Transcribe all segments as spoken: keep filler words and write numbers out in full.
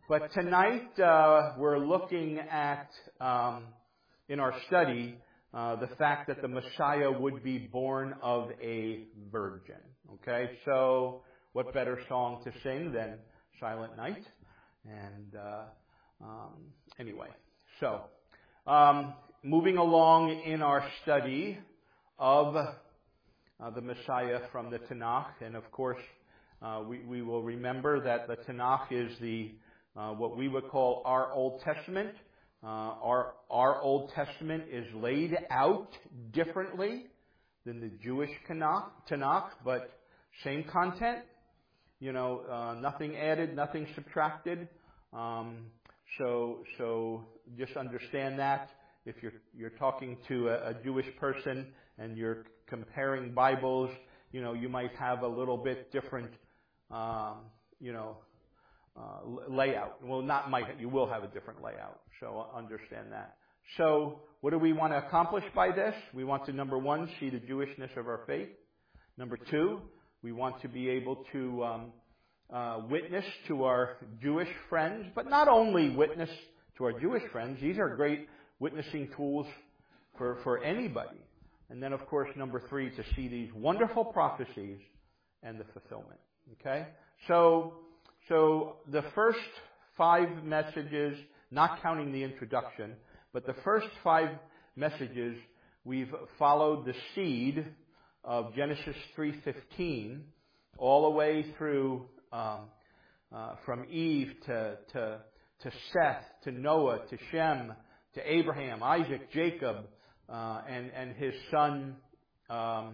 But tonight uh, we're looking at, um, in our study, uh, the fact that the Messiah would be born of a virgin. Okay, so what better song to sing than Silent Night? And uh, um, anyway, so um, moving along in our study of uh, the Messiah from the Tanakh, and of course uh, we, we will remember that the Tanakh is the Uh, what we would call our Old Testament. Uh, our, our Old Testament is laid out differently than the Jewish Tanakh, Tanakh but same content. You know, uh, nothing added, nothing subtracted. Um, so, so just understand that. If you're you're talking to a, a Jewish person and you're comparing Bibles, you know, you might have a little bit different, um, you know. Uh, layout. Well, not might, you will have a different layout, so understand that. So, what do we want to accomplish by this? We want to, number one, see the Jewishness of our faith. Number two, we want to be able to um, uh, witness to our Jewish friends, but not only witness to our Jewish friends. These are great witnessing tools for, for anybody. And then, of course, number three, to see these wonderful prophecies and the fulfillment. Okay? So, So the first five messages, not counting the introduction, but the first five messages, we've followed the seed of Genesis three fifteen all the way through um, uh, from Eve to, to to Seth, to Noah, to Shem, to Abraham, Isaac, Jacob, uh, and and his son um,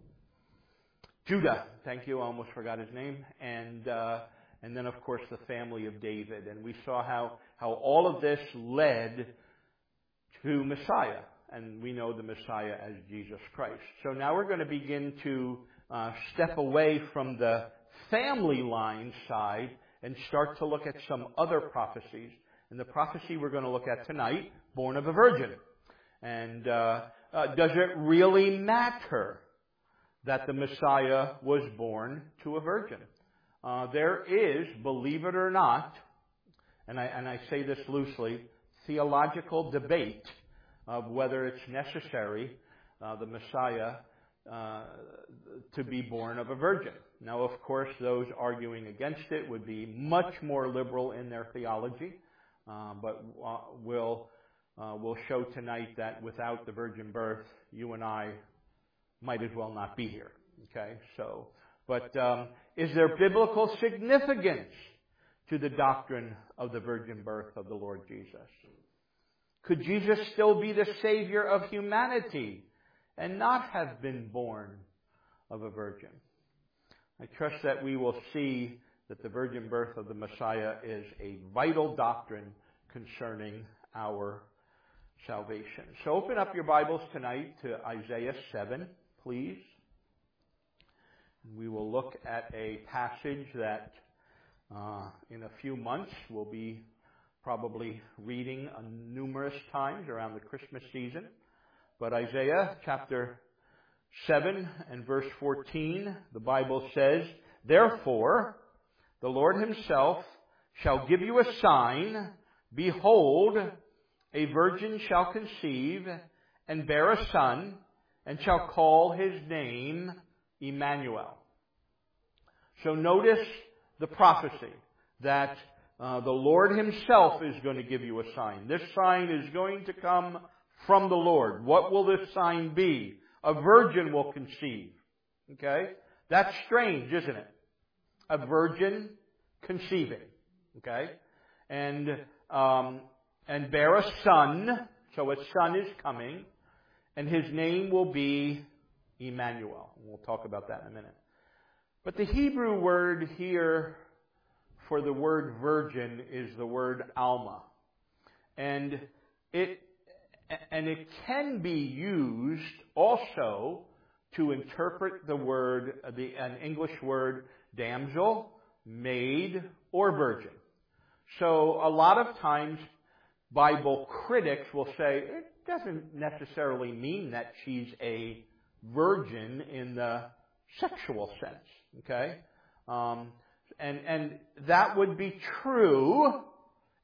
Judah. Thank you, I almost forgot his name. And uh, And then, of course, the family of David. And we saw how, how all of this led to Messiah. And we know the Messiah as Jesus Christ. So now we're going to begin to uh, step away from the family line side and start to look at some other prophecies. And the prophecy we're going to look at tonight, born of a virgin. And uh, uh, does it really matter that the Messiah was born to a virgin? Uh, there is, believe it or not, and I, and I say this loosely, theological debate of whether it's necessary, uh, the Messiah, uh, to be born of a virgin. Now, of course, those arguing against it would be much more liberal in their theology, uh, but uh, we'll, uh, we'll show tonight that without the virgin birth, you and I might as well not be here. Okay, so... But um, is there biblical significance to the doctrine of the virgin birth of the Lord Jesus? Could Jesus still be the Savior of humanity and not have been born of a virgin? I trust that we will see that the virgin birth of the Messiah is a vital doctrine concerning our salvation. So open up your Bibles tonight to Isaiah seven, please. We will look at a passage that uh, in a few months we'll be probably reading uh, numerous times around the Christmas season. But Isaiah chapter seven and verse fourteen, the Bible says, "Therefore the Lord himself shall give you a sign. Behold, a virgin shall conceive and bear a son, and shall call his name Emmanuel." So notice the prophecy that uh, the Lord himself is going to give you a sign. This sign is going to come from the Lord. What will this sign be? A virgin will conceive. Okay? That's strange, isn't it? A virgin conceiving. Okay? And, um, and bear a son. So a son is coming. And his name will be Emmanuel. We'll talk about that in a minute. But the Hebrew word here for the word virgin is the word alma. And it, and it can be used also to interpret the word, the, an English word, damsel, maid, or virgin. So a lot of times Bible critics will say it doesn't necessarily mean that she's a virgin in the sexual sense, okay? Um, and and that would be true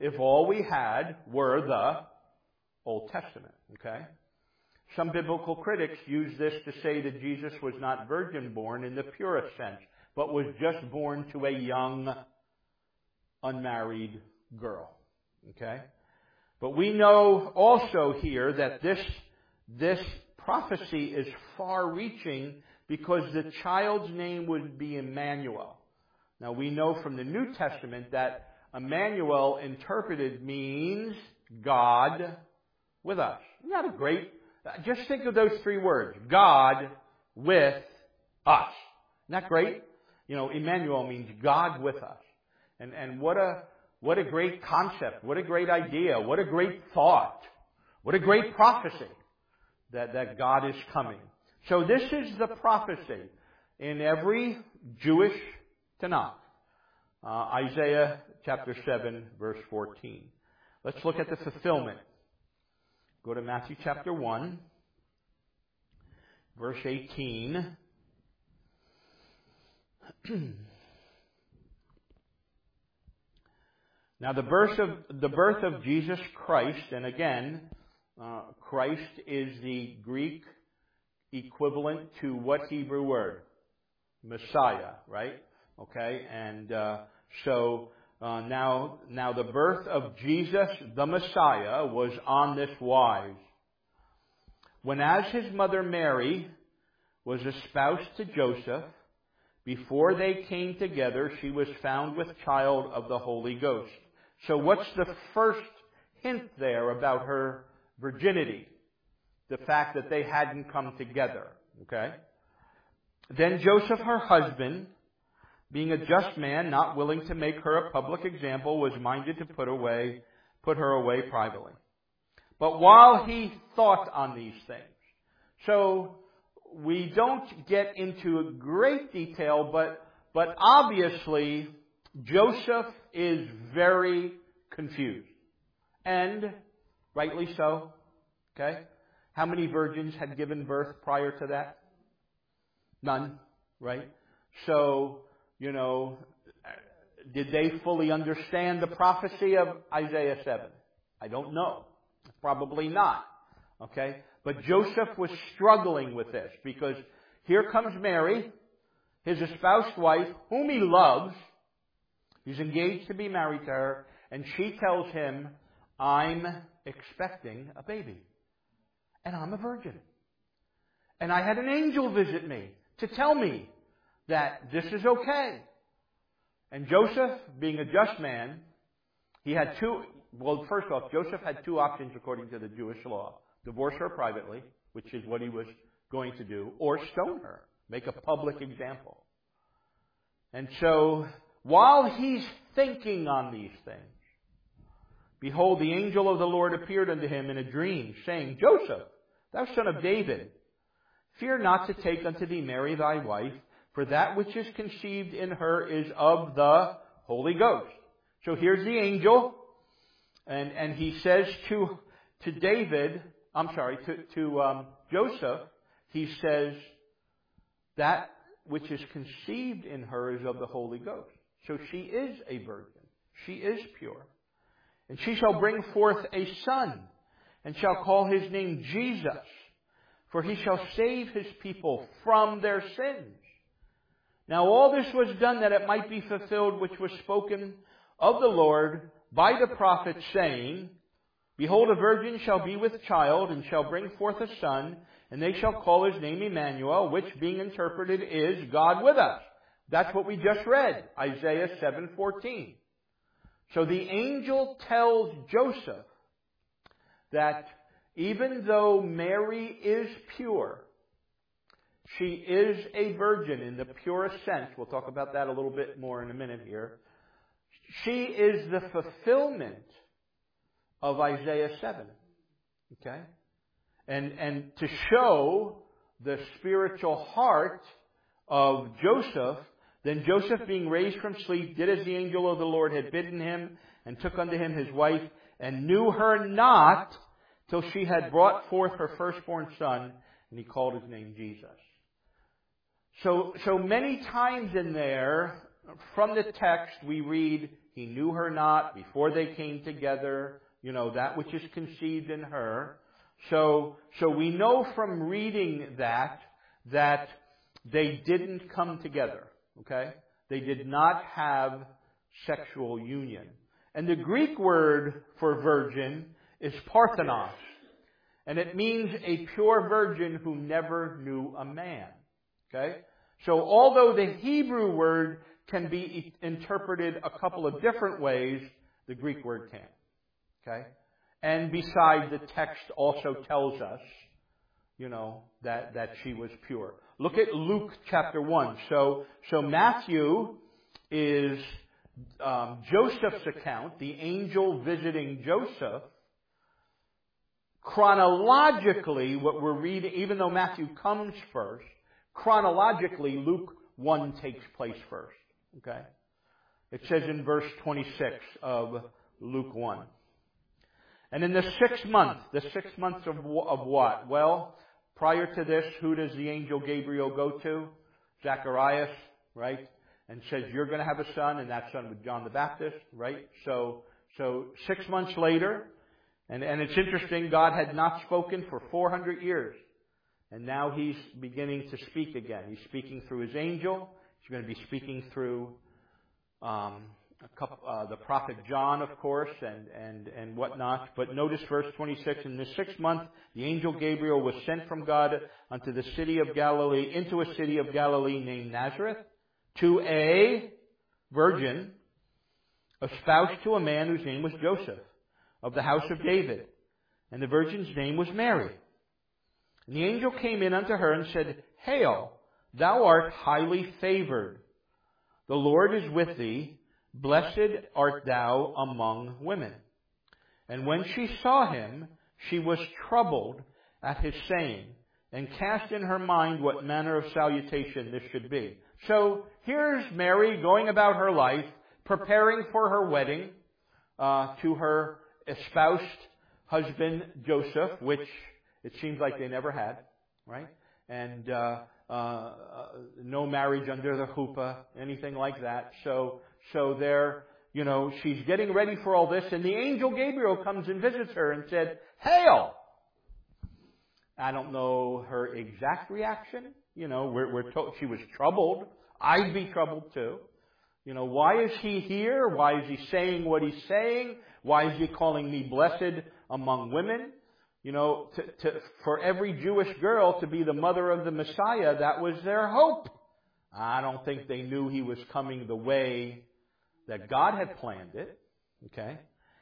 if all we had were the Old Testament. Okay? Some biblical critics use this to say that Jesus was not virgin born in the purest sense, but was just born to a young, unmarried girl. Okay? But we know also here that this, this prophecy is far-reaching because the child's name would be Emmanuel. Now we know from the New Testament that Emmanuel interpreted means God with us. Isn't that a great... Just think of those three words. God with us. Isn't that great? You know, Emmanuel means God with us. And, and what a, what a great concept. What a great idea. What a great thought. What a great prophecy that, that God is coming. So this is the prophecy in every Jewish Tanakh. Uh, Isaiah chapter seven, verse fourteen. Let's look at the fulfillment. Go to Matthew chapter one, verse eighteen. Now the birth of the birth of Jesus Christ, and again, uh, Christ is the Greek equivalent to what Hebrew word? Messiah, right? Okay, and uh, so uh, now, now the birth of Jesus, the Messiah, was on this wise. When as his mother Mary was espoused to Joseph, before they came together, she was found with child of the Holy Ghost. So what's the first hint there about her virginity? The fact that they hadn't come together. Okay? Then Joseph, her husband, being a just man, not willing to make her a public example, was minded to put away, put her away privately. But while he thought on these things, so we don't get into great detail, but but obviously Joseph is very confused, and rightly so. Okay, how many virgins had given birth prior to that? None, right? So, you know, did they fully understand the prophecy of Isaiah seven? I don't know. Probably not. Okay? But Joseph was struggling with this because here comes Mary, his espoused wife, whom he loves. He's engaged to be married to her, and she tells him, I'm expecting a baby. And I'm a virgin. And I had an angel visit me to tell me that this is okay. And Joseph, being a just man, he had two, well, first off, Joseph had two options according to the Jewish law. Divorce her privately, which is what he was going to do, or stone her, make a public example. And so, while he's thinking on these things, behold, the angel of the Lord appeared unto him in a dream, saying, Joseph, thou son of David, fear not to take unto thee Mary thy wife, for that which is conceived in her is of the Holy Ghost. So here's the angel, and, and he says to, to David, I'm sorry, to, to um, Joseph, he says, that which is conceived in her is of the Holy Ghost. So she is a virgin. She is pure. And she shall bring forth a son, and shall call his name Jesus, for he shall save his people from their sins. Now all this was done that it might be fulfilled which was spoken of the Lord by the prophet, saying, Behold, a virgin shall be with child, and shall bring forth a son, and they shall call his name Emmanuel, which being interpreted is God with us. That's what we just read, Isaiah seven fourteen. So the angel tells Joseph that even though Mary is pure, she is a virgin in the purest sense. We'll talk about that a little bit more in a minute here. She is the fulfillment of Isaiah seven. Okay? And, and to show the spiritual heart of Joseph, then Joseph, being raised from sleep, did as the angel of the Lord had bidden him, and took unto him his wife, and knew her not till she had brought forth her firstborn son, and he called his name Jesus. So, so many times in there, from the text, we read he knew her not before they came together, you know, that which is conceived in her. So, so we know from reading that, that they didn't come together, okay? They did not have sexual union. And the Greek word for virgin is parthenos. And it means a pure virgin who never knew a man. Okay? So although the Hebrew word can be interpreted a couple of different ways, the Greek word can. Okay? And besides, the text also tells us, you know, that, that she was pure. Look at Luke chapter one. So, so Matthew is um, Joseph's account, the angel visiting Joseph. Chronologically, what we're reading, even though Matthew comes first, chronologically, Luke one takes place first. Okay? It says in verse twenty-six of Luke one. And in the sixth month, the sixth month of, of what? Well, prior to this, who does the angel Gabriel go to? Zacharias, right? And says, you're going to have a son, and that son was John the Baptist, right? So, so six months later, and, and it's interesting, God had not spoken for four hundred years. And now He's beginning to speak again. He's speaking through His angel. He's going to be speaking through um, a couple, uh, the prophet John, of course, and, and, and whatnot. But notice verse twenty-six. In the sixth month, the angel Gabriel was sent from God unto the city of Galilee, into a city of Galilee named Nazareth, to a virgin, espoused to a man whose name was Joseph, of the house of David. And the virgin's name was Mary. And the angel came in unto her and said, Hail, thou art highly favored. The Lord is with thee. Blessed art thou among women. And when she saw him, she was troubled at his saying, and cast in her mind what manner of salutation this should be. So here's Mary going about her life, preparing for her wedding uh, to her espoused husband Joseph, which it seems like they never had, right? And uh, uh, no marriage under the chuppah, anything like that. So, so there, you know, she's getting ready for all this, and the angel Gabriel comes and visits her and said, Hail! I don't know her exact reaction. You know, we're, we're told she was troubled. I'd be troubled too. You know, why is he here? Why is he saying what he's saying? Why is he calling me blessed among women? You know, to, to, for every Jewish girl to be the mother of the Messiah, that was their hope. I don't think they knew he was coming the way that God had planned it. Okay?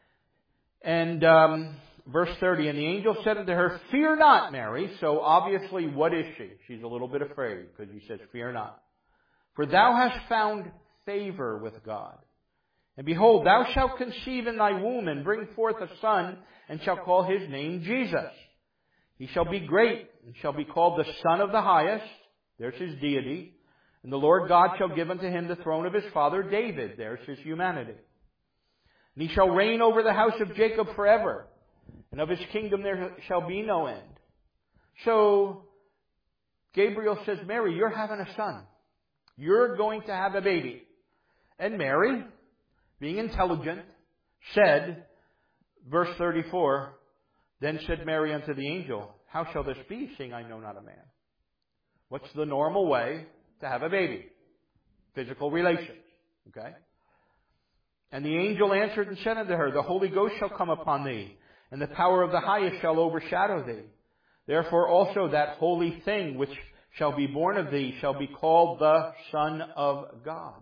And um, verse thirty, and the angel said unto her, Fear not, Mary. So obviously, what is she? She's a little bit afraid because he says, Fear not. For thou hast found favor with God. And behold, thou shalt conceive in thy womb and bring forth a son, and shall call his name Jesus. He shall be great, and shall be called the Son of the Highest. There's his deity. And the Lord God shall give unto him the throne of his father David. There's his humanity. And he shall reign over the house of Jacob forever. And of his kingdom there shall be no end. So, Gabriel says, Mary, you're having a son. You're going to have a baby. And Mary, being intelligent, said, verse thirty-four, Then said Mary unto the angel, How shall this be, seeing I know not a man? What's the normal way to have a baby? Physical relations. Okay? And the angel answered and said unto her, The Holy Ghost shall come upon thee, and the power of the highest shall overshadow thee. Therefore also that holy thing which shall be born of thee shall be called the Son of God.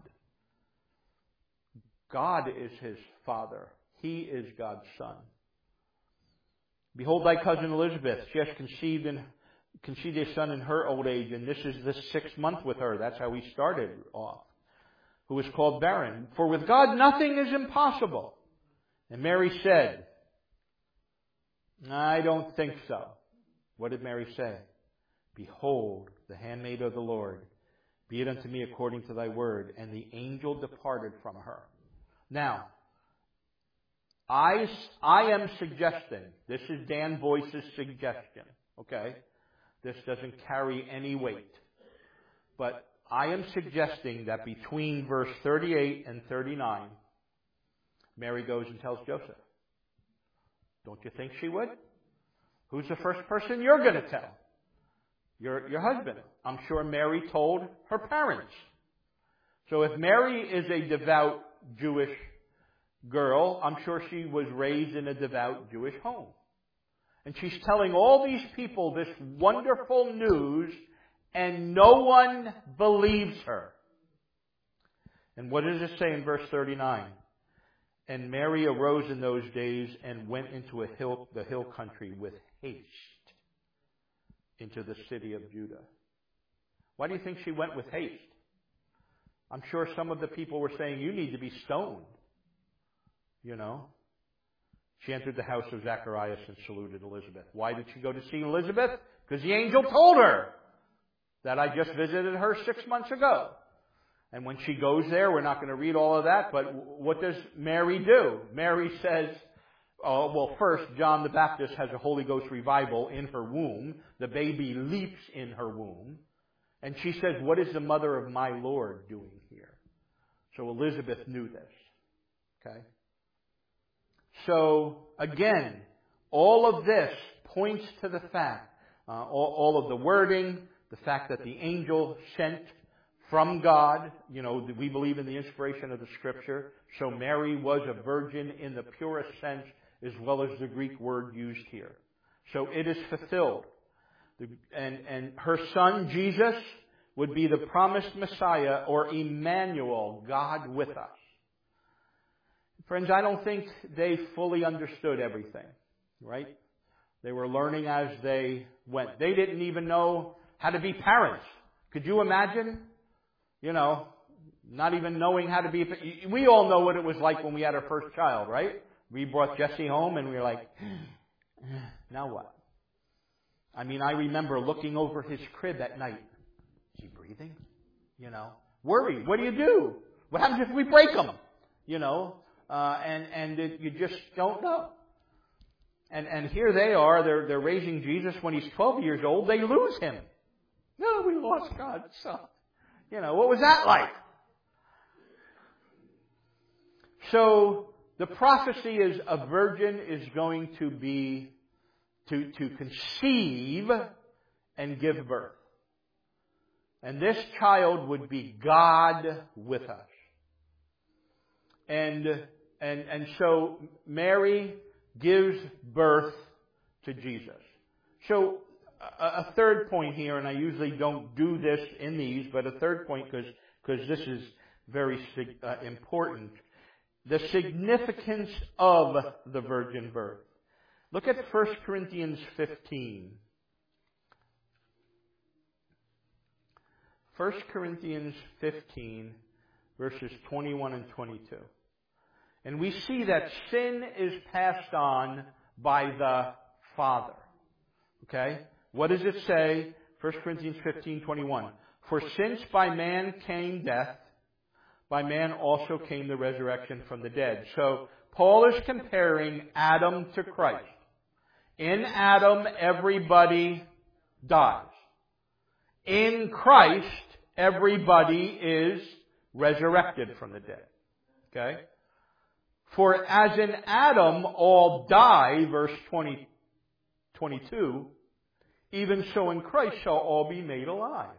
God is his Father. He is God's Son. Behold thy cousin Elizabeth. She has conceived, in, conceived a son in her old age, and this is the sixth month with her. That's how he started off. Who is called barren. For with God nothing is impossible. And Mary said, I don't think so. What did Mary say? Behold, the handmaid of the Lord. Be it unto me according to thy word. And the angel departed from her. Now, I, I am suggesting, this is Dan Boyce's suggestion, okay? This doesn't carry any weight. But I am suggesting that between verse thirty-eight and thirty-nine, Mary goes and tells Joseph. Don't you think she would? Who's the first person you're going to tell? Your, your husband. I'm sure Mary told her parents. So if Mary is a devout Jewish girl, I'm sure she was raised in a devout Jewish home. And she's telling all these people this wonderful news, and no one believes her. And what does it say in verse thirty-nine? And Mary arose in those days and went into a hill, the hill country with haste into the city of Judah. Why do you think she went with haste? I'm sure some of the people were saying, you need to be stoned. You know. She entered the house of Zacharias and saluted Elizabeth. Why did she go to see Elizabeth? Because the angel told her that I just visited her six months ago. And when she goes there, we're not going to read all of that, but what does Mary do? Mary says, oh, well, first, John the Baptist has a Holy Ghost revival in her womb. The baby leaps in her womb. And she says, what is the mother of my Lord doing here? So Elizabeth knew this. Okay? So, again, all of this points to the fact, uh, all, all of the wording, the fact that the angel sent from God, you know, we believe in the inspiration of the Scripture. So Mary was a virgin in the purest sense, as well as the Greek word used here. So it is fulfilled. And, and her son, Jesus, would be the promised Messiah, or Emmanuel, God with us. Friends, I don't think they fully understood everything, right? They were learning as they went. They didn't even know how to be parents. Could you imagine? You know, not even knowing how to be... We all know what it was like when we had our first child, right? We brought Jesse home and we were like, now what? I mean, I remember looking over his crib at night. Is he breathing? You know, worried. What do you do? What happens if we break him? You know, uh, and, and it, you just don't know. And, and here they are, they're, they're raising Jesus when he's twelve years old. They lose him. No, we lost God's son. You know, what was that like? So, the prophecy is a virgin is going to be, to, to conceive and give birth. And this child would be God with us. And, and, and so, Mary gives birth to Jesus. So, a third point here, and I usually don't do this in these, but a third point because because this is very uh, important. The significance of the virgin birth. Look at First Corinthians fifteen. First Corinthians fifteen, verses twenty-one and twenty-two. And we see that sin is passed on by the Father. Okay? What does it say? First Corinthians fifteen, twenty-one. For since by man came death, by man also came the resurrection from the dead. So, Paul is comparing Adam to Christ. In Adam, everybody dies. In Christ, everybody is resurrected from the dead. Okay? For as in Adam all die, verse twenty, twenty-two, even so in Christ shall all be made alive.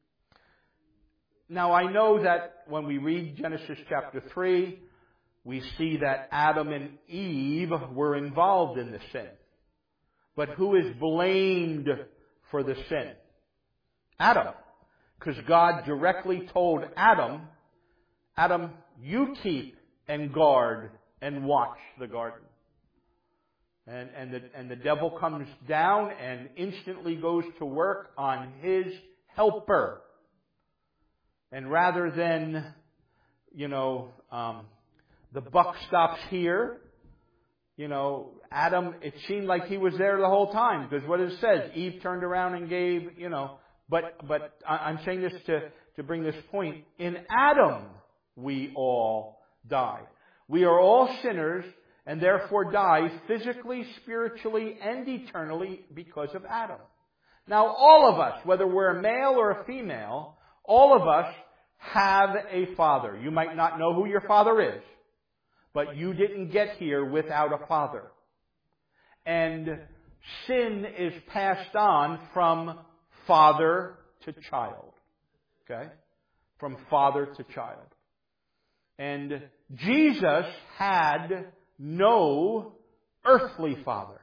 Now I know that when we read Genesis chapter three, we see that Adam and Eve were involved in the sin. But who is blamed for the sin? Adam. Because God directly told Adam, Adam, you keep and guard and watch the garden. And, and, the, and the devil comes down and instantly goes to work on his helper. And rather than, you know, um, the buck stops here, you know, Adam, it seemed like he was there the whole time. Because what it says, Eve turned around and gave, you know. But, but I'm saying this to, to bring this point. In Adam, we all die. We are all sinners and therefore die physically, spiritually, and eternally because of Adam. Now, all of us, whether we're a male or a female, all of us have a father. You might not know who your father is, but you didn't get here without a father. And sin is passed on from father to child. Okay? From father to child. And Jesus had no earthly father.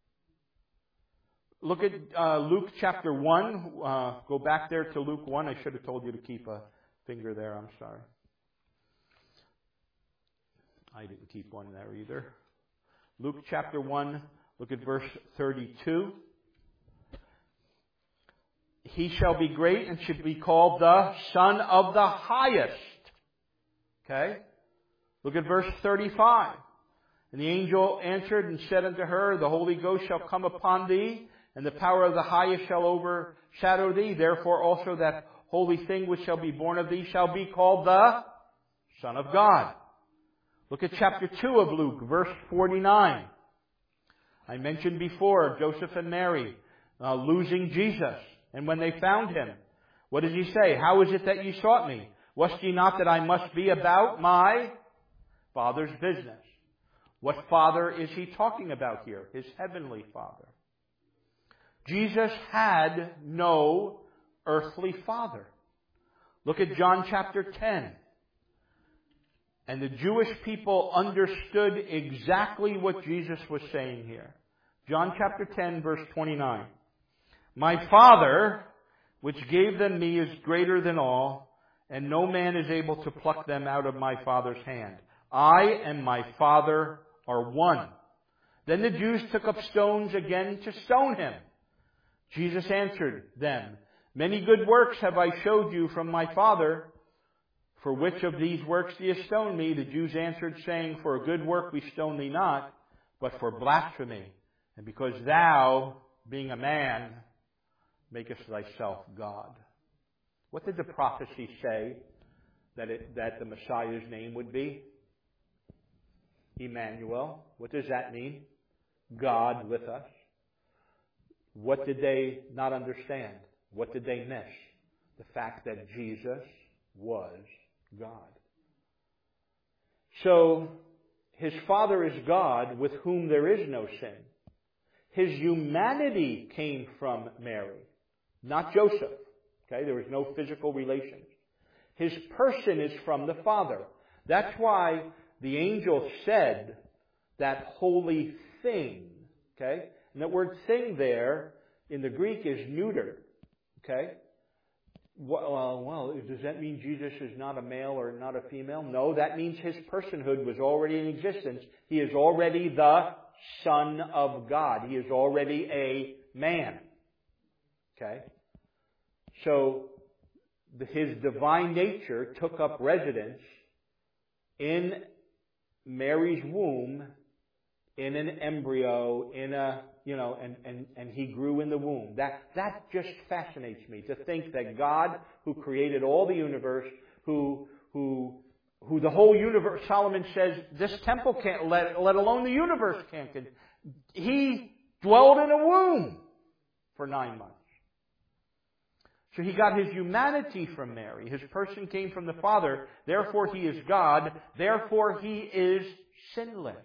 Look at uh, Luke chapter one. Uh, go back there to Luke one. I should have told you to keep a finger there. I'm sorry. I didn't keep one there either. Luke chapter one. Look at verse thirty-two. He shall be great and should be called the Son of the Highest. Okay? Look at verse thirty-five. And the angel answered and said unto her, the Holy Ghost shall come upon thee, and the power of the Highest shall overshadow thee. Therefore also that holy thing which shall be born of thee shall be called the Son of God. Look at chapter two of Luke, verse forty-nine. I mentioned before Joseph and Mary uh, losing Jesus. And when they found him, what does he say? How is it that ye sought me? Wist ye not that I must be about my Father's business? What Father is he talking about here? His heavenly Father. Jesus had no earthly father. Look at John chapter ten. And the Jewish people understood exactly what Jesus was saying here. John chapter ten, verse twenty-nine. My Father, which gave them me, is greater than all, and no man is able to pluck them out of my Father's hand. I and my Father are one. Then the Jews took up stones again to stone him. Jesus answered them, Many good works have I showed you from my Father. For which of these works do you stone me? The Jews answered, saying, For a good work we stone thee not, but for blasphemy, and because thou, being a man, makest thyself God. What did the prophecy say that it, that the Messiah's name would be? Emmanuel. What does that mean? God with us. What did they not understand? What did they miss? The fact that Jesus was God. So, his Father is God with whom there is no sin. His humanity came from Mary, not Joseph. Okay, there was no physical relations. His person is from the Father. That's why the angel said that holy thing. Okay, and that word thing there in the Greek is neuter. Okay. Well, well, does that mean Jesus is not a male or not a female? No, that means his personhood was already in existence. He is already the Son of God. He is already a man. Okay? So, his divine nature took up residence in Mary's womb, in an embryo, in a, you know, and, and, and he grew in the womb. That, that just fascinates me, to think that God, who created all the universe, who, who, who the whole universe, Solomon says, this temple can't, let, let alone the universe can't, he dwelled in a womb for nine months. So he got his humanity from Mary. His person came from the Father. Therefore he is God. Therefore he is sinless.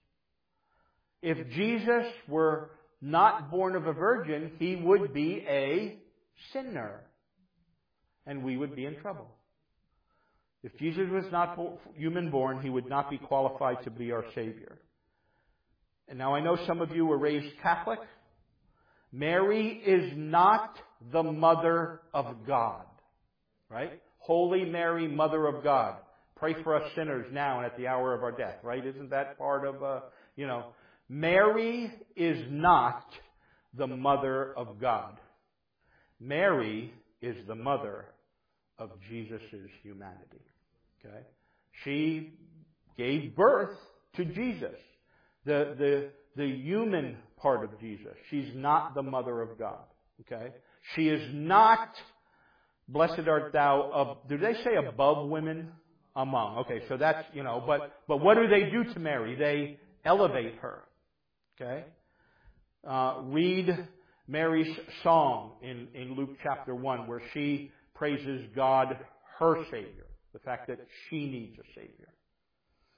If Jesus were not born of a virgin, he would be a sinner. And we would be in trouble. If Jesus was not human born, he would not be qualified to be our Savior. And now I know some of you were raised Catholic. Mary is not the Mother of God. Right? Holy Mary, Mother of God. Pray for us sinners now and at the hour of our death. Right? Isn't that part of, uh, you know... Mary is not the mother of God. Mary is the mother of Jesus' humanity. Okay? She gave birth to Jesus, the, the, the human part of Jesus. She's not the mother of God. Okay? She is not, blessed art thou, of, do they say above women? Among. Okay, so that's, you know, but, but what do they do to Mary? They elevate her. Okay? Uh, read Mary's song in, in Luke chapter one, where she praises God, her Savior. The fact that she needs a Savior.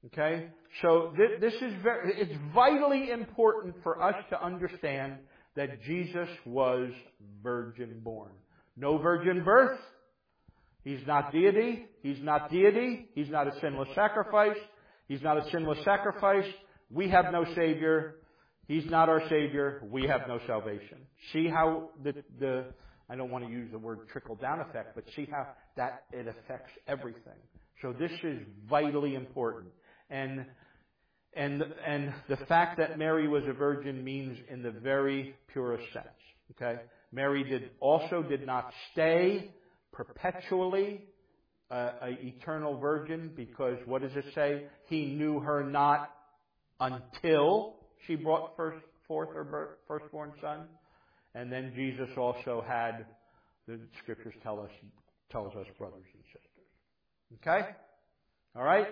Okay? So th- this is very, it's vitally important for us to understand that Jesus was virgin born. No virgin birth. He's not deity. He's not deity. He's not a sinless sacrifice. He's not a sinless sacrifice. We have no Savior. He's not our Savior. We have no salvation. See how the, the I don't want to use the word trickle-down effect, but see how that it affects everything. So this is vitally important. And and and the fact that Mary was a virgin means in the very purest sense. Okay? Mary did also did not stay perpetually uh, an eternal virgin, because what does it say? He knew her not until she brought first forth her birth, firstborn son. And then Jesus also had, the scriptures tell us, tells us brothers and sisters. Okay? All right?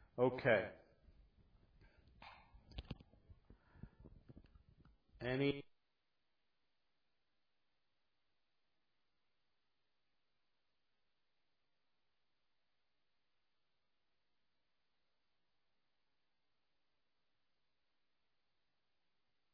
Okay. Any